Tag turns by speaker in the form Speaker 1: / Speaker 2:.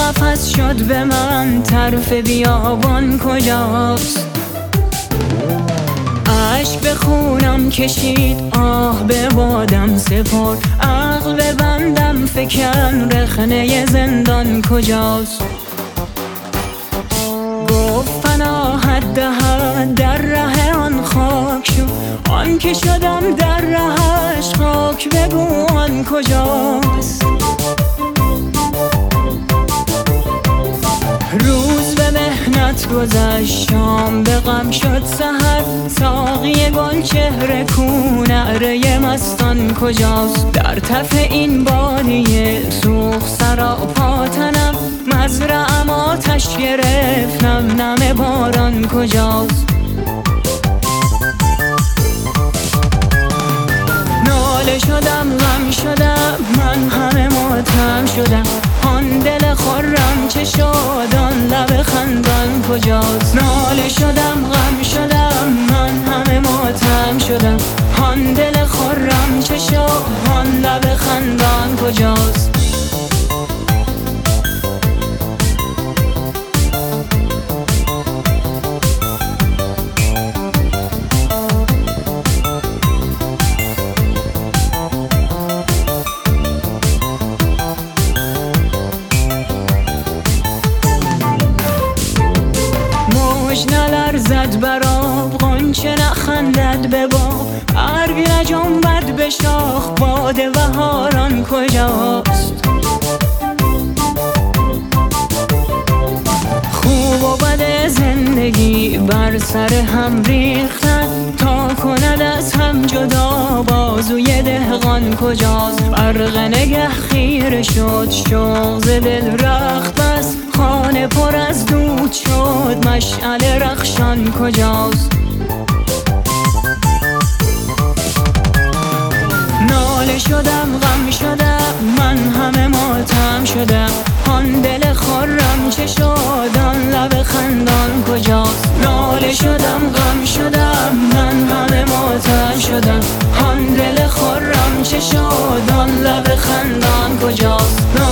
Speaker 1: قفس شد به من، طرف بیابان کجاست؟ اشک به خونم کشید، آه به بادم سپرد، عقل به بندم فکن، رخنه زندان کجاست؟ گفت پناهت دهد در ره آن خاک شو، آن که شدم در رهش خاک، بگو آن کجاست؟ روز به محنت گذشت، شام به غم شد سحر، ساقی گل چهره کو، نعره مستان کجاست؟ در تف این بادیه سوخت سراپا تنم، مزرعم آتش گرفت، نم نم باران کجاست؟ ناله شدم غم شدم، من همه ماتم شدم، آن دل خرم چه شد، آن لب خندان کجاست؟ ناله شدم غم شدم، من همه ماتم شدم، آن دل خرم چه شد، آن لب خندان کجاست؟ نلرزد بر آب، غنچه نخندد به باب، برگ نجنبد به شاخ، باد بهاران کجاست؟ خوب و بد زندگی بر سر هم ریختن، تا کند از هم جدا بازوی دهقان کجاست؟ برق نگه خیره شد، شوق ز دل رخت بست، خانه پر از دود شد، مشعل رخشان کجاست؟ ناله شدم غم شدم، من همه ماتم شدم، آن دل خرم چه شد، آن لب خندان کجاست؟ ناله شدم غم شدم، من همه ماتم شدم، آن دل خرم چه شد، آن لب خندان کجاست؟